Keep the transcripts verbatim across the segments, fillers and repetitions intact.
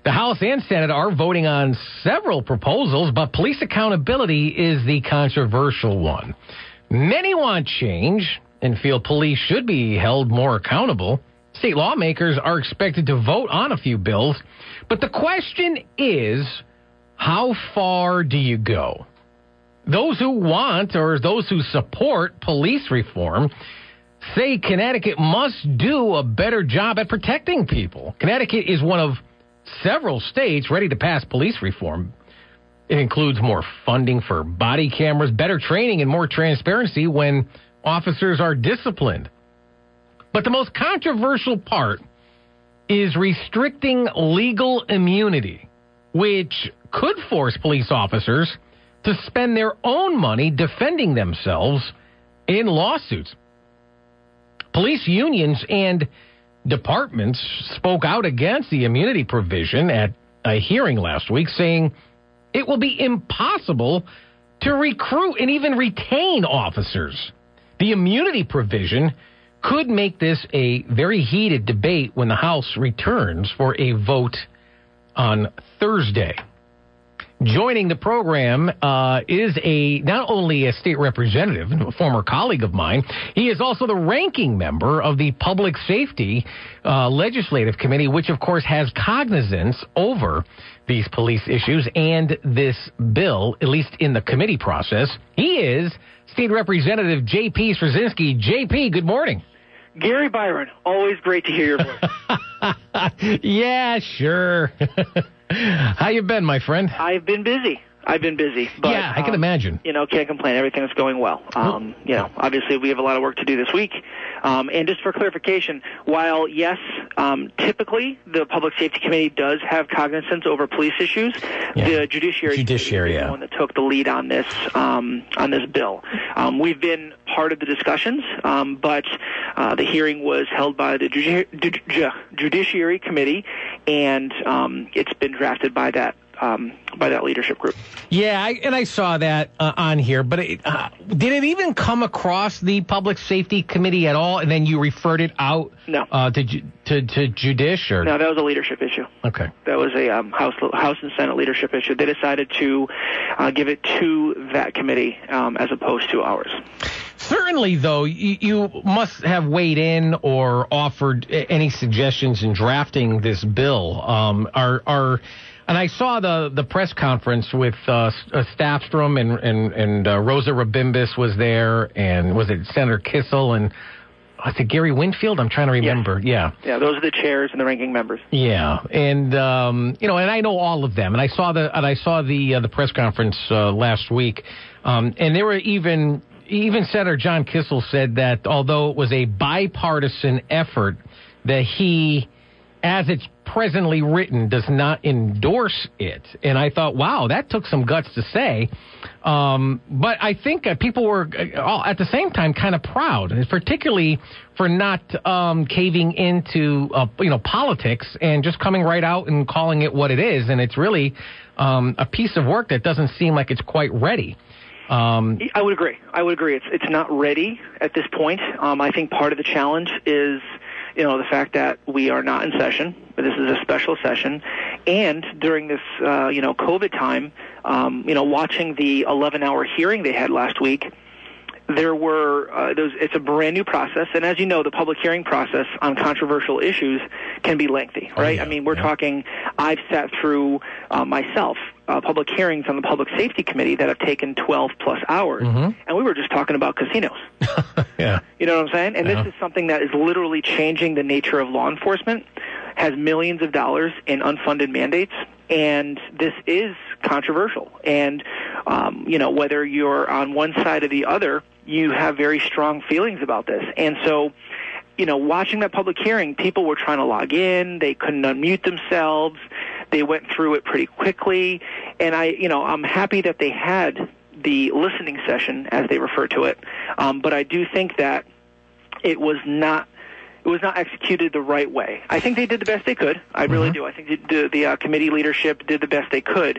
The House and Senate are voting on several proposals, but police accountability is the controversial one. Many want change and feel police should be held more accountable. State lawmakers are expected to vote on a few bills, but the question is, how far do you go? Those who want or those who support police reform say Connecticut must do a better job at protecting people. Connecticut is one of several states ready to pass police reform. It includes more funding for body cameras, better training, and more transparency when officers are disciplined. But the most controversial part is restricting legal immunity, which could force police officers to spend their own money defending themselves in lawsuits. Police unions and departments spoke out against the immunity provision at a hearing last week, saying it will be impossible to recruit and even retain officers. The immunity provision could make this a very heated debate when the House returns for a vote on Thursday. Joining the program uh, is a not only a state representative, a former colleague of mine, he is also the ranking member of the Public Safety uh, Legislative Committee, which, of course, has cognizance over these police issues and this bill, at least in the committee process. He is State Representative J P Straczynski. J P, good morning. Gary Byron, always great to hear your voice. Yeah, sure. How you been, my friend? I've been busy. I've been busy. But, yeah, I can um, imagine. You know, can't complain. Everything's going well. Um, you know, obviously we have a lot of work to do this week. Um, and just for clarification, while, yes, um, typically the Public Safety Committee does have cognizance over police issues, yeah. the Judiciary, Judiciary is yeah. the one that took the lead on this um, on this bill. Um, we've been part of the discussions, um, but uh, the hearing was held by the Judici- Judiciary Committee, and um, it's been drafted by that Um, by that leadership group. Yeah, I, and I saw that uh, on here, but it, uh, did it even come across the Public Safety Committee at all, and then you referred it out no. uh, to, to to Judish? Or? No, that was a leadership issue. Okay. That was a um, House House and Senate leadership issue. They decided to uh, give it to that committee um, as opposed to ours. Certainly, though, you, you must have weighed in or offered any suggestions in drafting this bill. Um, are are And I saw the, the press conference with uh, Staffstrom and and, and uh, Rosa Rabimbis was there, and was it Senator Kissel and was it Gary Winfield? I'm trying to remember. Yeah, yeah, yeah. Those are the chairs and the ranking members. Yeah, and um, you know, and I know all of them, and I saw the and I saw the uh, the press conference uh, last week, um, and there were even even Senator John Kissel said that although it was a bipartisan effort, that he, as it's presently written, does not endorse it. And I thought, wow, that took some guts to say. Um, but I think uh, people were uh, all, at the same time kind of proud, particularly for not um, caving into uh, you know politics and just coming right out and calling it what it is. And it's really um, a piece of work that doesn't seem like it's quite ready. Um, I would agree. I would agree. It's it's not ready at this point. Um, I think part of the challenge is, you know, the fact that we are not in session. This is a special session. And during this, uh, you know, COVID time, um, you know, watching the eleven-hour hearing they had last week, there were, uh, there was, it's a brand new process. And as you know, the public hearing process on controversial issues can be lengthy, right? Oh, yeah. I mean, we're yeah. talking, I've sat through uh, myself uh, public hearings on the Public Safety Committee that have taken twelve plus hours. Mm-hmm. And we were just talking about casinos. yeah. You know what I'm saying? And yeah. this is something that is literally changing the nature of law enforcement, has millions of dollars in unfunded mandates, and this is controversial. And, um, you know, whether you're on one side or the other, you have very strong feelings about this. And so, you know, watching that public hearing, people were trying to log in. They couldn't unmute themselves. They went through it pretty quickly. And I, you know, I'm happy that they had the listening session, as they refer to it. Um, but I do think that it was not It was not executed the right way. I think they did the best they could. I really mm-hmm. do. I think the, the, the uh, committee leadership did the best they could.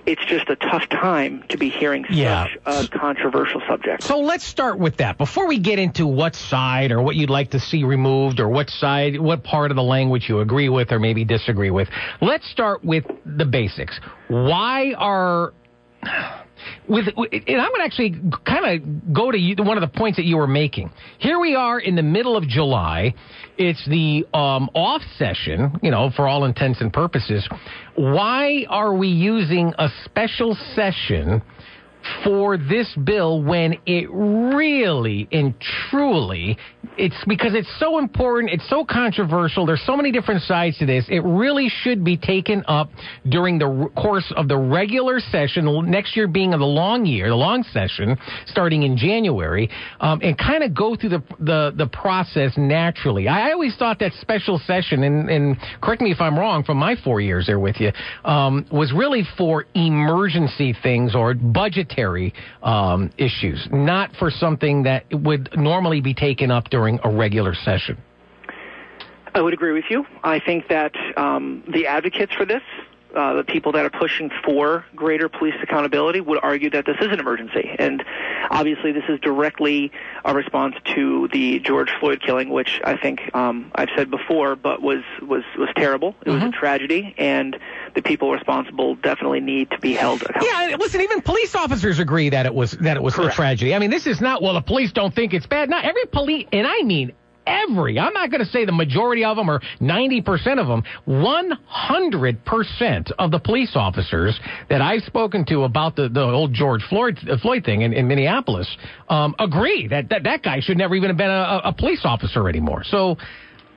it's just a tough time to be hearing yeah. such a controversial subject. So let's start with that. Before we get into what side or what you'd like to see removed or what side, what part of the language you agree with or maybe disagree with, let's start with the basics. Why are... With, and I'm going to actually kind of go to you, one of the points that you were making. Here we are in the middle of July. It's the um, off session, you know, for all intents and purposes. Why are we using a special session for this bill when it really and truly, it's because it's so important, it's so controversial, there's so many different sides to this, it really should be taken up during the course of the regular session, next year being the long year, the long session, starting in January, um, and kind of go through the, the, the process naturally. I always thought that special session, and, and correct me if I'm wrong, from my four years there with you, um, was really for emergency things or budgetary Um, issues, not for something that would normally be taken up during a regular session. I would agree with you. I think that um, the advocates for this, uh, the people that are pushing for greater police accountability, would argue that this is an emergency. And obviously this is directly a response to the George Floyd killing, which I think um, I've said before, but was, was, was terrible. It mm-hmm. was a tragedy, and the people responsible definitely need to be held accountable. Yeah, listen, even police officers agree that it was that it was Correct. a tragedy. I mean, this is not, well, the police don't think it's bad. Not every police, and I mean every, I'm not going to say the majority of them or ninety percent of them, one hundred percent of the police officers that I've spoken to about the, the old George Floyd, uh, Floyd thing in, in Minneapolis um, agree that, that that guy should never even have been a, a police officer anymore. So, uh,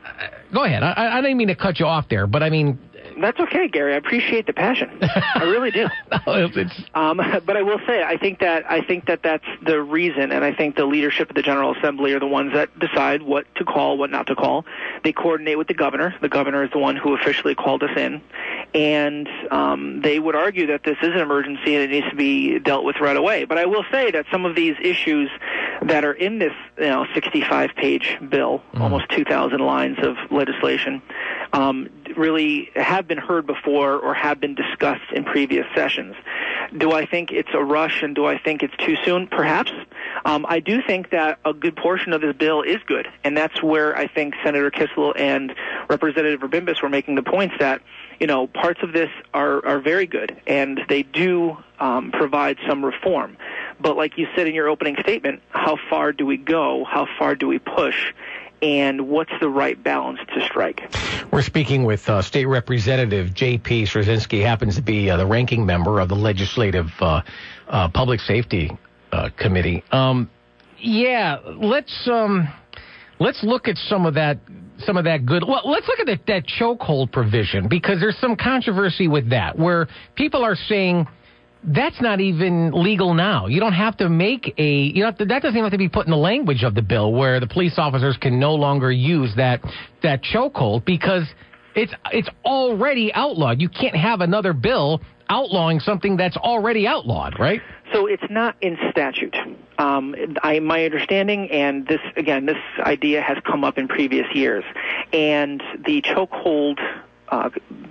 go ahead. I, I didn't mean to cut you off there, but I mean... That's okay, Gary. I appreciate the passion. I really do. no, it's... um, but I will say, I think that I think that that's the reason, and I think the leadership of the General Assembly are the ones that decide what to call, what not to call. They coordinate with the governor. The governor is the one who officially called us in, and um, they would argue that this is an emergency and it needs to be dealt with right away. But I will say that some of these issues that are in this, you know, sixty-five page bill, mm. almost two thousand lines of legislation, um, really have been heard before or have been discussed in previous sessions. Do I think it's a rush and do I think it's too soon? Perhaps. Um, I do think that a good portion of this bill is good, and that's where I think Senator Kissel and Representative Rabimbis were making the points that, you know, parts of this are, are very good, and they do um, provide some reform. But like you said in your opening statement, how far do we go? How far do we push? And what's the right balance to strike? We're speaking with uh, State Representative J P Straczynski, happens to be uh, the ranking member of the Legislative uh, uh, Public Safety uh, Committee. Um, yeah, let's um, let's look at some of that. Some of that good. Well, let's look at that, that chokehold provision, because there's some controversy with that, where people are saying that's not even legal now. You don't have to make a, you know, that doesn't even have to be put in the language of the bill where the police officers can no longer use that, that chokehold, because it's, it's already outlawed. You can't have another bill outlawing something that's already outlawed, right? So it's not in statute. Um, I, my understanding, and this, again, this idea has come up in previous years, and the chokehold Uh,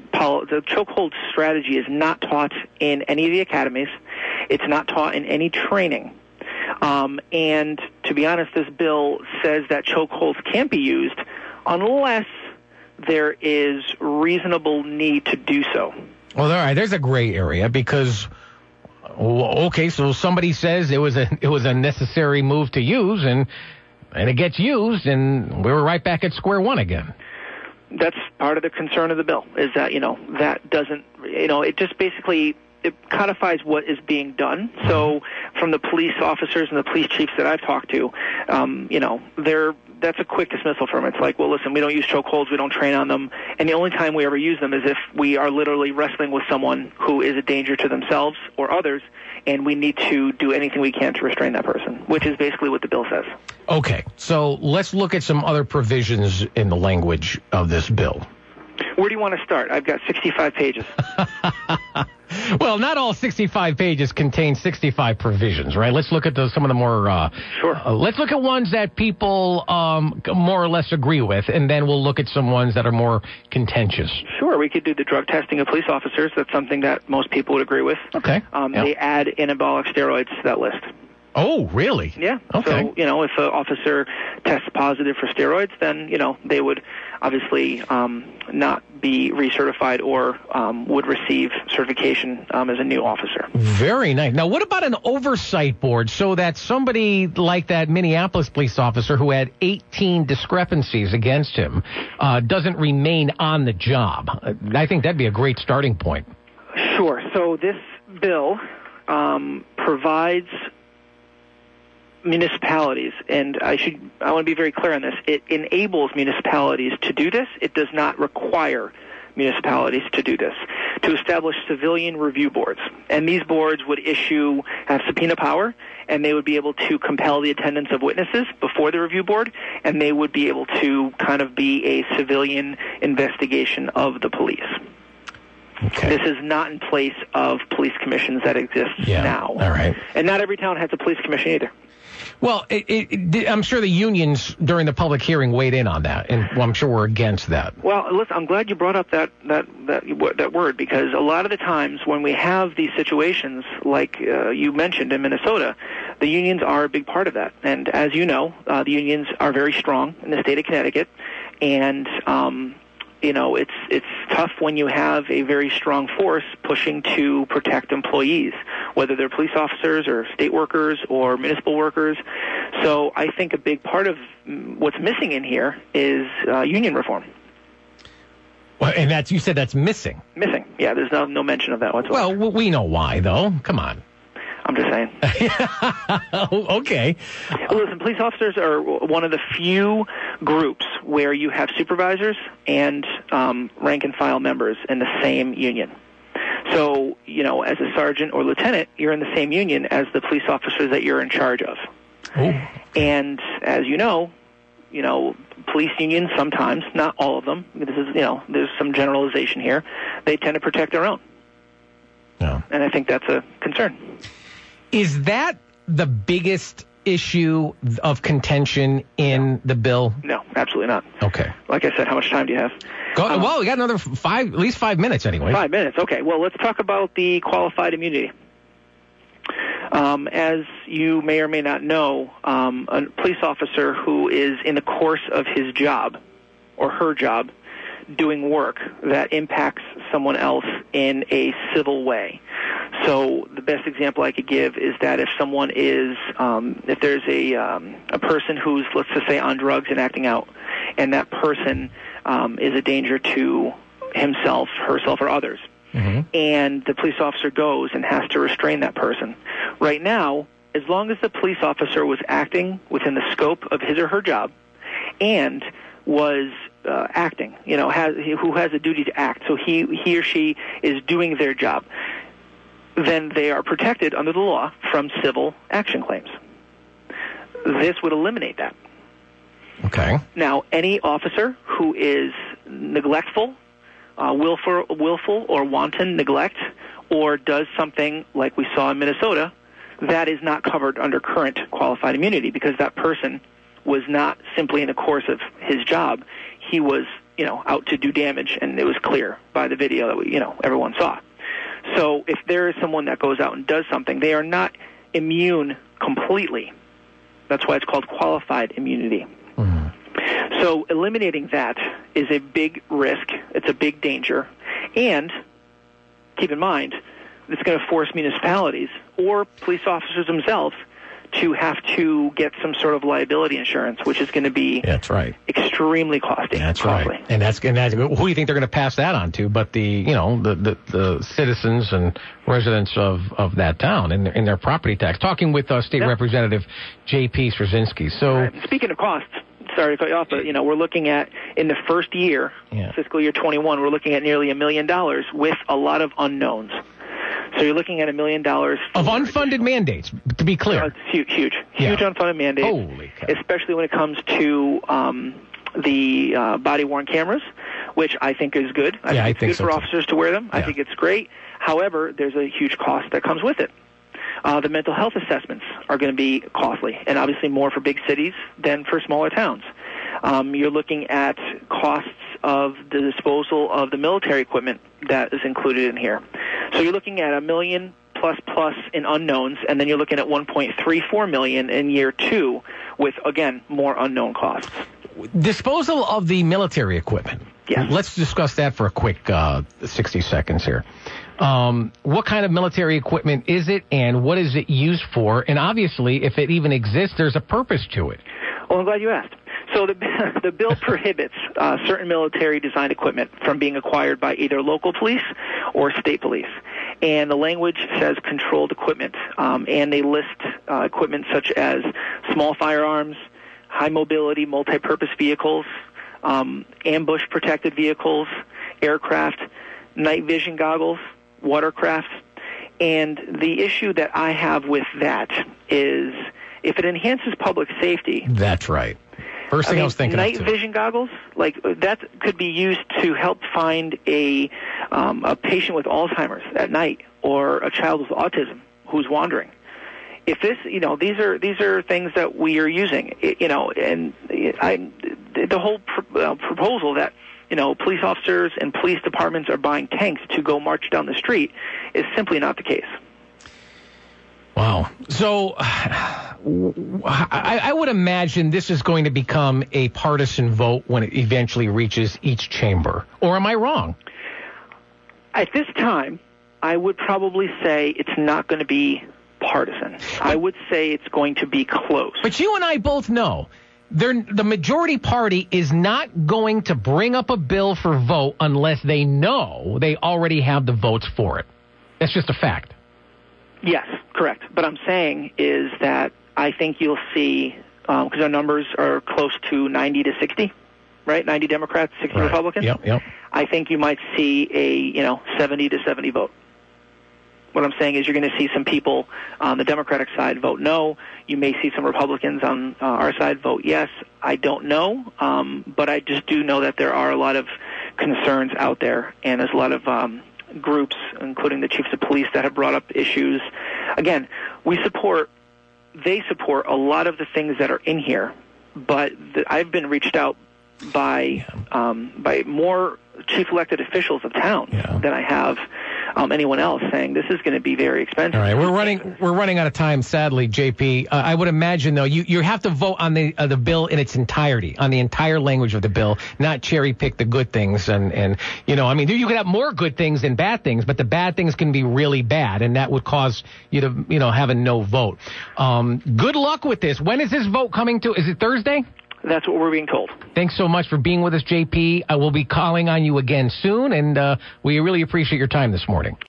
the chokehold strategy is not taught in any of the academies. It's not taught in any training. Um, and to be honest, this bill says that chokeholds can't be used unless there is reasonable need to do so. Well, all right, there's a gray area because, okay, so somebody says it was a it was a necessary move to use, and and it gets used, and we're right back at square one again. That's part of the concern of the bill, is that, you know, that doesn't, you know, it just basically, it codifies what is being done. So from the police officers and the police chiefs that I've talked to, um, you know, they're, that's a quick dismissal from it. It's like, well, listen, we don't use chokeholds, we don't train on them, and the only time we ever use them is if we are literally wrestling with someone who is a danger to themselves or others, and we need to do anything we can to restrain that person, which is basically what the bill says. Okay, so let's look at some other provisions in the language of this bill. Where do you want to start? I've got sixty-five pages. Well, not all sixty-five pages contain sixty-five provisions, right? Let's look at the, some of the more... Uh, sure. Uh, let's look at ones that people um, more or less agree with, and then we'll look at some ones that are more contentious. Sure. We could do the drug testing of police officers. That's something that most people would agree with. Okay. Um, yeah. They add anabolic steroids to that list. Oh, really? Yeah. Okay. So, you know, if an officer tests positive for steroids, then, you know, they would obviously um, not be recertified or um, would receive certification um, as a new officer. Very nice. Now, what about an oversight board so that somebody like that Minneapolis police officer who had eighteen discrepancies against him uh, doesn't remain on the job? I think that'd be a great starting point. Sure. So this bill um, provides municipalities, and I should I want to be very clear on this. It enables municipalities to do this. It does not require municipalities to do this, to establish civilian review boards. And these boards would issue, have subpoena power, and they would be able to compel the attendance of witnesses before the review board, and they would be able to kind of be a civilian investigation of the police. Okay. This is not in place of police commissions that exist yeah. now. All right. And not every town has a police commission either. Well, it, it, I'm sure the unions during the public hearing weighed in on that, and well, I'm sure we're against that. Well, listen, I'm glad you brought up that, that, that, that word, because a lot of the times when we have these situations, like uh, you mentioned in Minnesota, the unions are a big part of that. And as you know, uh, the unions are very strong in the state of Connecticut, and um, you know, it's it's tough when you have a very strong force pushing to protect employees, whether they're police officers or state workers or municipal workers. So I think a big part of what's missing in here is uh, union reform. Well, and that's you said that's missing. Missing, yeah. There's no no mention of that whatsoever. Well, we know why, though. Come on. I'm just saying. Okay. Listen, police officers are one of the few groups where you have supervisors and um, rank-and-file members in the same union. So, you know, as a sergeant or lieutenant, you're in the same union as the police officers that you're in charge of. Oh. And as you know, you know, police unions sometimes, not all of them, this is, you know, there's some generalization here, they tend to protect their own. No. And I think that's a concern. Is that the biggest issue of contention in no. the bill? No, absolutely not. Okay. Like I said, how much time do you have? Go, um, well, we got another five, at least five minutes anyway. Five minutes, okay. Well, let's talk about the qualified immunity. Um, as you may or may not know, um, a police officer who is in the course of his job or her job doing work that impacts someone else in a civil way. So the best example I could give is that if someone is, um, if there's a um, a person who's, let's just say, on drugs and acting out, and that person um, is a danger to himself, herself, or others, mm-hmm. and the police officer goes and has to restrain that person. Right now, as long as the police officer was acting within the scope of his or her job and was uh, acting, you know, has, who has a duty to act, so he, he or she is doing their job, then they are protected under the law from civil action claims. This would eliminate that. Okay. Now, any officer who is neglectful, uh, willful, willful or wanton neglect, or does something like we saw in Minnesota, that is not covered under current qualified immunity because that person was not simply in the course of his job. He was, you know, out to do damage, and it was clear by the video that we, you know, everyone saw. So if there is someone that goes out and does something, they are not immune completely. That's why it's called qualified immunity. Mm-hmm. So eliminating that is a big risk. It's a big danger. And keep in mind, it's going to force municipalities or police officers themselves to have to get some sort of liability insurance, which is going to be that's right. extremely costly. That's costly. right. And that's, and that's who do you think they're going to pass that on to? But the you know the, the, the citizens and residents of, of that town in their, in their property tax. Talking with uh, State yep. Representative J P Straczynski. So right. Speaking of costs, sorry to cut you off, but you know we're looking at in the first year, yeah. fiscal year twenty-one, we're looking at nearly a million dollars with a lot of unknowns. So you're looking at a million dollars of unfunded mandates. To be clear, uh, it's huge, huge, yeah. huge unfunded mandates. Holy cow. Especially when it comes to um, the uh, body-worn cameras, which I think is good. I yeah, think I it's think good so for too. officers to wear them. Yeah. I think it's great. However, there's a huge cost that comes with it. Uh, the mental health assessments are going to be costly, and obviously more for big cities than for smaller towns. Um, you're looking at costs of the disposal of the military equipment that is included in here. So you're looking at a million plus plus in unknowns, and then you're looking at one point three four million in year two with, again, more unknown costs. Disposal of the military equipment. Yes. Let's discuss that for a quick uh, sixty seconds here. Um, what kind of military equipment is it, and what is it used for? And obviously, if it even exists, there's a purpose to it. Well, I'm glad you asked. So the, the bill prohibits uh, certain military design equipment from being acquired by either local police or state police. And the language says controlled equipment, um, and they list uh, equipment such as small firearms, high mobility multi-purpose vehicles, um, ambush-protected vehicles, aircraft, night vision goggles, watercraft. And the issue that I have with that is if it enhances public safety. That's right. First thing I, mean, I was thinking night of too. vision goggles, like that could be used to help find a um, a patient with Alzheimer's at night or a child with autism who's wandering. If this, you know, these are these are things that we are using, you know, and I, the whole pr- uh, proposal that, you know, police officers and police departments are buying tanks to go march down the street is simply not the case. Wow. So I, I would imagine this is going to become a partisan vote when it eventually reaches each chamber. Or am I wrong? At this time, I would probably say it's not going to be partisan. I would say it's going to be close. But you and I both know they're, the majority party is not going to bring up a bill for vote unless they know they already have the votes for it. That's just a fact. Yes, correct. But I'm saying is that I think you'll see, because um, our numbers are close to ninety to sixty, right? ninety Democrats, sixty right. Republicans. Yep, yep. I think you might see a, you know, seventy to seventy vote. What I'm saying is you're going to see some people on the Democratic side vote no. You may see some Republicans on uh, our side vote yes. I don't know, um, but I just do know that there are a lot of concerns out there, and there's a lot of um, groups, including the chiefs of police, that have brought up issues. Again, we support, they support a lot of the things that are in here, but the, I've been reached out by um, by more chief elected officials of town yeah. than I have um, anyone else, saying this is going to be very expensive. All right, we're running we're running out of time, sadly, J P. Uh, I would imagine though you, you have to vote on the uh, the bill in its entirety, on the entire language of the bill, not cherry pick the good things. And and you know, I mean, you could have more good things than bad things, but the bad things can be really bad, and that would cause you to you know have a no vote. Um, good luck with this. When is this vote coming to? Is it Thursday? That's what we're being told. Thanks so much for being with us, J P. I will be calling on you again soon, and uh, we really appreciate your time this morning.